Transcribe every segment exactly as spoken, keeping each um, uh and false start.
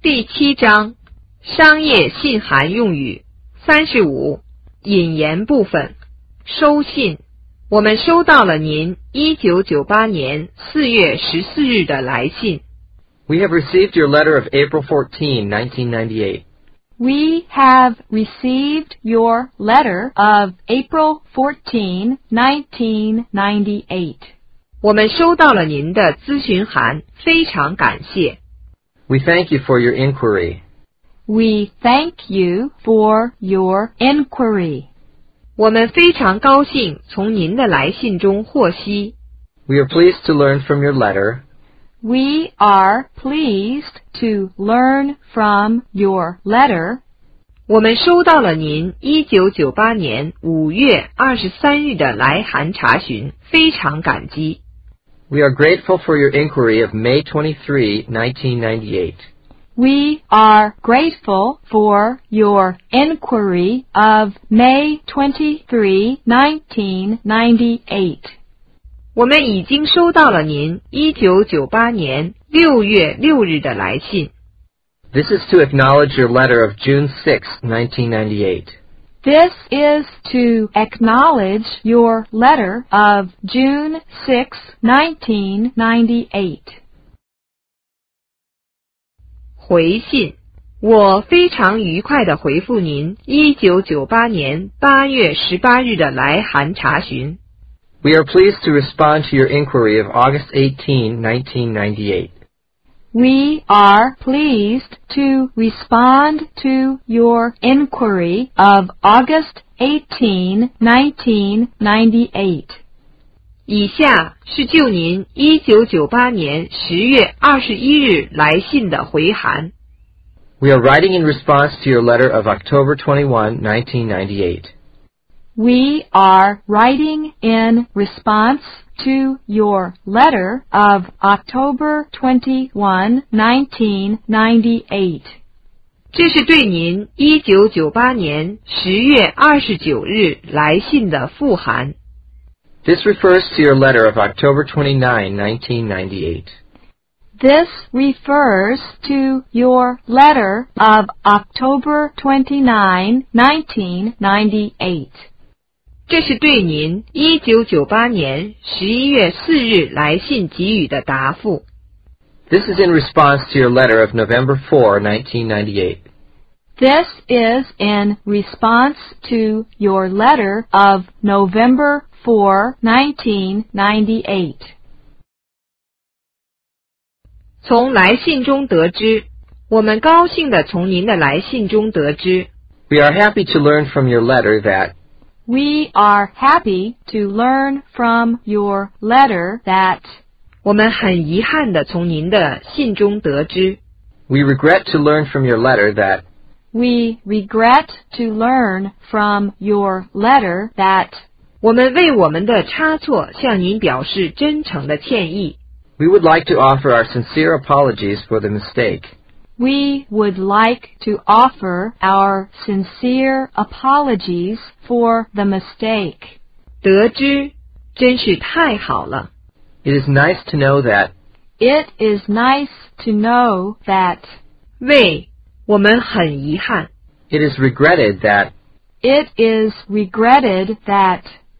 第七章商业信函用语三十五引言部分收信。我们收到了您一九九八年四月十四日的来信。 We have received your letter of April fourteenth, nineteen ninety-eight. We have received your letter of April fourteenth, nineteen ninety-eight. 我们收到了您的咨询函，非常感谢。 We thank you for your inquiry. We thank you for your inquiry. 我们非常高兴从您的来信中获悉。 We are pleased to learn from your letter. We are pleased to learn from your letter. 我们收到了您一九九八年五月二十三日的来函查询，非常感激。 We are grateful for your inquiry of May twenty-third, nineteen ninety-eight. We are grateful for your inquiry of May twenty-third, nineteen ninety-eight. 我们已经收到了您一九九八年六月六日的来信。 This is to acknowledge your letter of June sixth, nineteen ninety-eight. This is to acknowledge your letter of June sixth, nineteen ninety-eight. 回信，我非常愉快地回复您一九九八年八月十八日的来函查询。 We are pleased to respond to your inquiry of August eighteenth, nineteen ninety-eight. We are pleased to respond to your inquiry of August eighteenth, nineteen ninety-eight. 以下是就您一九九八年十月二十一日来信的回函。 We are writing in response to your letter of October twenty-first, nineteen ninety-eight. We are writing in response to your letter of October twenty-first, nineteen ninety-eight. 这是对您一九九八年十月二十九日来信的复函。 This refers to your letter of October twenty-ninth, nineteen ninety-eight. This refers to your letter of October twenty-ninth, nineteen ninety-eight. 这是对您一九九八年十一月四日来信给予的答复。 This is in response to your letter of November fourth, nineteen ninety-eight. This is in response to your letter of November fourth, nineteen ninety-eight. 从来信中得知，我们高兴地从您的来信中得知。 We are happy to learn from your letter that We are happy to learn from your letter that 我们很遗憾地从您的信中得知。 We regret to learn from your letter that We regret to learn from your letter that 我们为我们的差错向您表示真诚的歉意。 We would like to offer our sincere apologies for the mistake. We would like to offer our sincere apologies for the mistake. 得知，真是太好了。 It is nice to know that It is nice to know that 为，我们很遗憾。 It is regretted that It is regretted that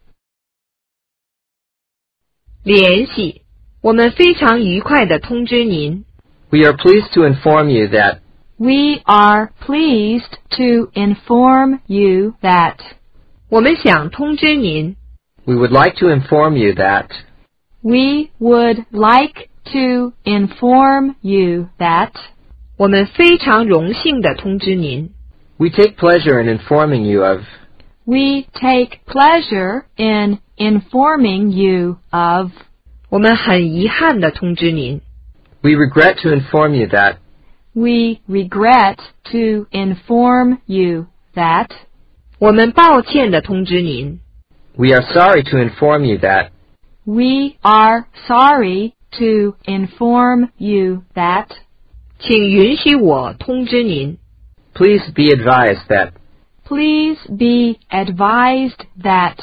联系，我们非常愉快地通知您。 We are pleased to inform you that We are pleased to inform you that 我们想通知您。 We would like to inform you that We would like to inform you that 我们非常荣幸地通知您。 We take pleasure in informing you of We take pleasure in informing you of 我们很遗憾地通知您。 We regret to inform you that We regret to inform you that 我们抱歉地通知您。 We are sorry to inform you that We are sorry to inform you that 请允许我通知您。 Please be advised that Please be advised that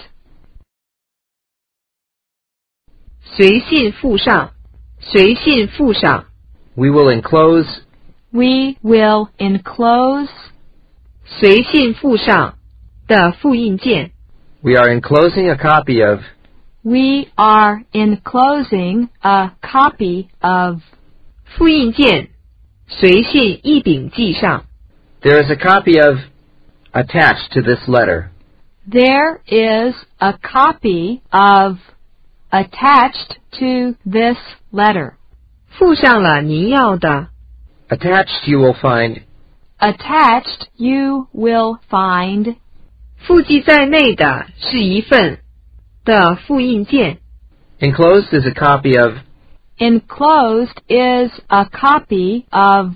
随信附上，随信附上。 We will enclose We will enclose 随信附上的复印件。 We are enclosing a copy of. We are enclosing a copy of. 复印件随信一并寄上。 There is a copy of attached to this letter. There is a copy of attached to this letter. 附上了您要的。 Attached you will find. Attached you will find. 附记在内的是一份的复印件。 Enclosed is a copy of. Enclosed is a copy of.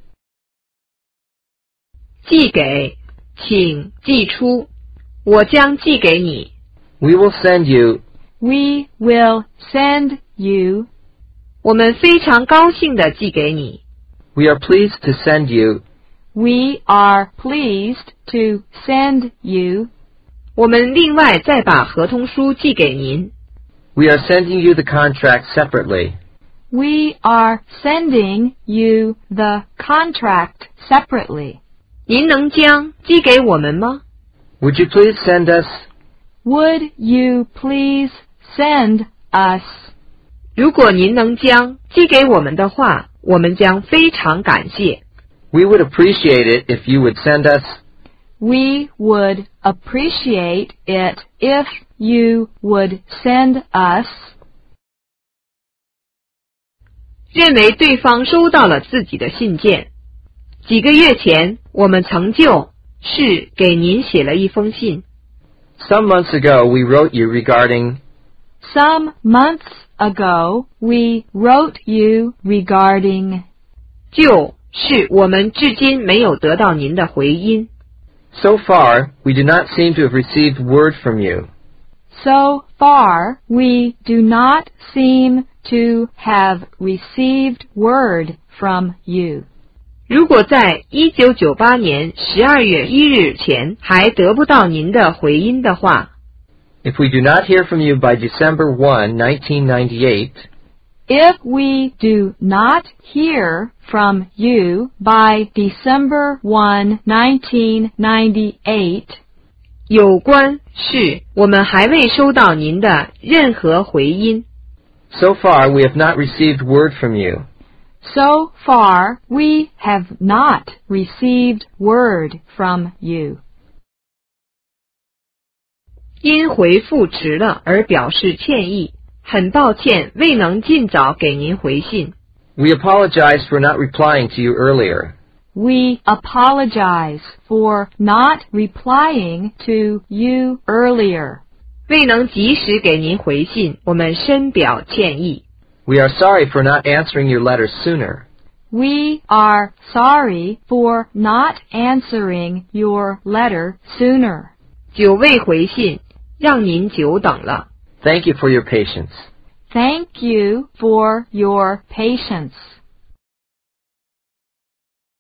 寄给，请寄出，我将寄给你。 We will send you. We will send you. 我们非常高兴地寄给你。 We are pleased to send you. We are pleased to send you. 我们另外再把合同书寄给您。 We are sending you the contract separately. We are sending you the contract separately. 您能将寄给我们吗？ Would you please send us? Would you please send us? 如果您能将寄给我们的话，我们将非常感谢。 We would appreciate it if you would send us. We would appreciate it if you would send us. 认为对方收到了自己的信件。几个月前，我们曾就是给您写了一封信。 Some months ago we wrote you regarding. Some months ago we wrote you regarding. 就是我们至今没有得到您的回音。 So far, we do not seem to have received word from you. So far, we do not seem to have received word from you. 如果在一九九八年十二月一日前还得不到您的回音的话， If we do not hear from you by December first, nineteen ninety-eight, if we do not hear from you by December first, nineteen ninety-eight, 有关是我们还未收到您的任何回音。 so far we have not received word from you. So far, we have not received word from you. 因回复迟了而表示歉意，很抱歉未能尽早给您回信。 We apologize for not replying to you earlier. We apologize for not replying to you earlier. 未能及时给您回信，我们深表歉意。 We are sorry for not answering your letters sooner. We are sorry for not answering your letter sooner. 久未回信，让您久等了。 Thank you for your patience. Thank you for your patience.